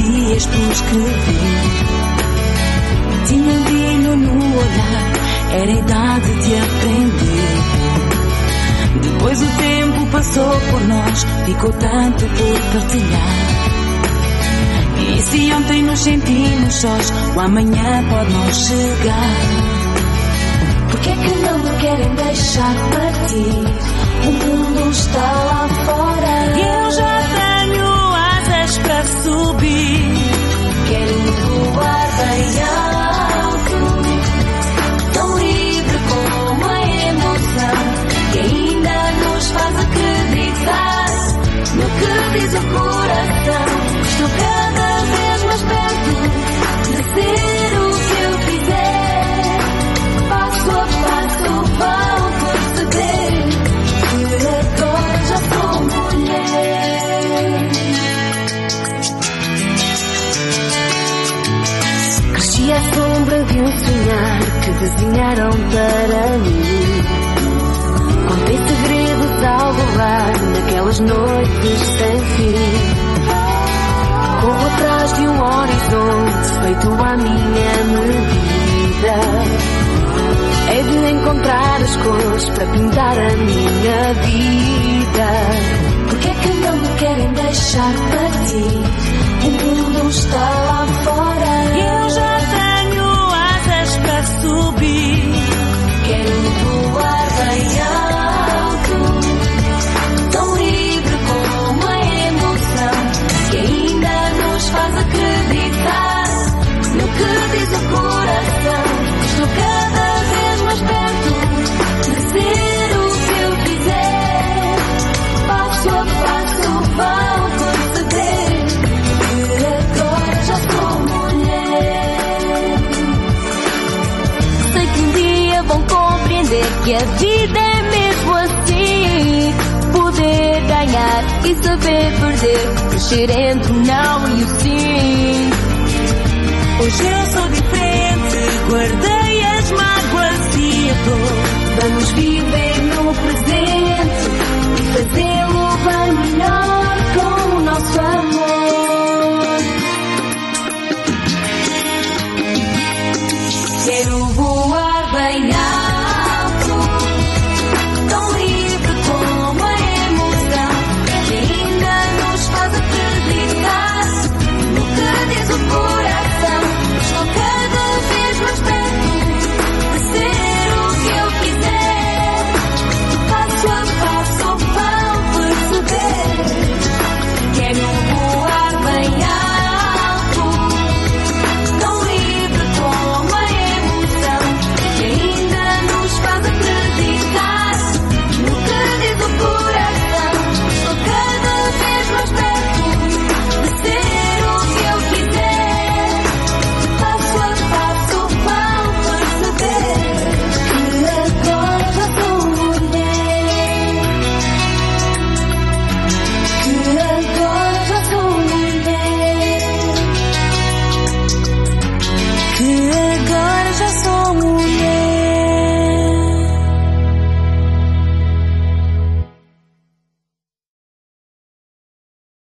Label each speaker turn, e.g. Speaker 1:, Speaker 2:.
Speaker 1: dias por escrever. Tinha brilho no olhar, era a idade de aprender. Depois o tempo passou por nós, ficou tanto por partilhar. E se ontem nos sentimos sós, o amanhã pode não chegar.
Speaker 2: Porquê que não me querem deixar partir? O mundo está lá fora.
Speaker 1: Eu já tenho asas para subir.
Speaker 2: Quero voar bem alto, tão livre como a emoção que ainda nos faz acreditar no que diz o coração. Estou cada vez mais perto de ser o que eu quiser. Passo a passo vão perceber que agora já sou mulher. Cresci à sombra de um sonhar que desenharam para mim. Contei segredos ao rolar naquelas noites sem fim. Corro atrás de um horizonte feito à minha medida. Hei de encontrar as cores para pintar a minha vida. Porquê que não me querem deixar partir? O mundo está lá fora.
Speaker 1: Eu já tenho asas para subir.
Speaker 2: Quero voar bem alto, tão livre como a emoção que ainda nos faz acreditar no que diz o coração. Estou cada vez mais perto de ser o que eu quiser. Passo a passo vão perceber que agora já sou mulher.
Speaker 3: Sei que um dia vão compreender que a vida é mesmo assim. Poder ganhar e saber perder, crescer entre o não e o sim.
Speaker 1: Hoje eu sou diferente, guardei